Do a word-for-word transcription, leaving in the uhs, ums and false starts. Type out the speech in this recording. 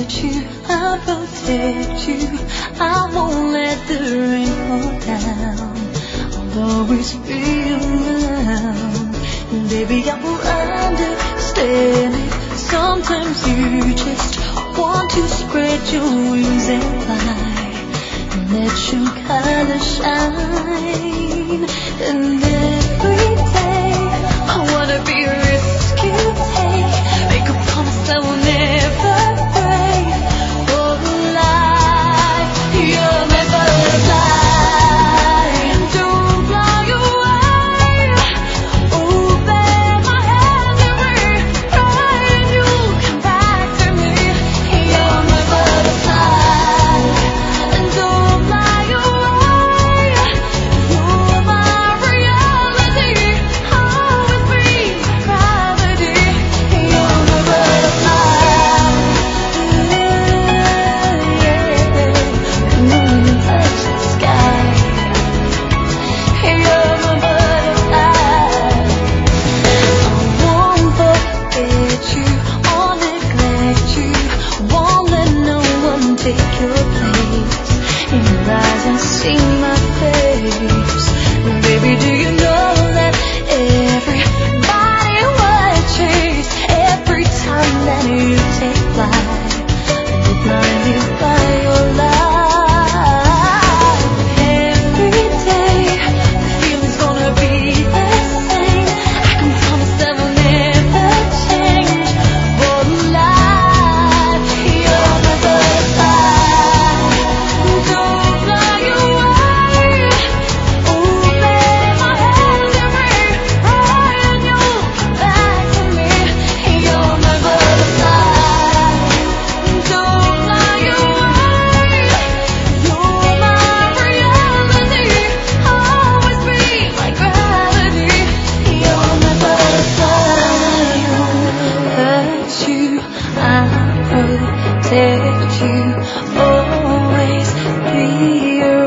let you, I'll protect you. I won't let the rain fall down. I'll always be around. And baby, I will understand it. Sometimes you just want to spread your wings and fly, and let your colors shine. And every day I wanna be a risk you take. Make a promise I will never break. For life, you're my butterfly. Don't fly away. Open my hands and reach right, and you'll come back to me. You're my butterfly. And don't fly away. You're my reality. Always be my gravity. You're my butterfly. Yeah, moon and touch the sky. You're my butterfly. I won't forget you or neglect you. Won't let no one take your place. In your eyes I see my face. Baby, do you know that everybody would chase every time that you take flight? You're blinded by your light. Every day the feeling's gonna be the same. I can promise that will never change. For life, you're my butterfly. Don't fly away. Open my hands and reach right, and you'll come back to me. You're my butterfly. Don't fly away. You're my reality. Always be my gravity. You're my butterfly. Hurt you, I'll protect you. Always be around.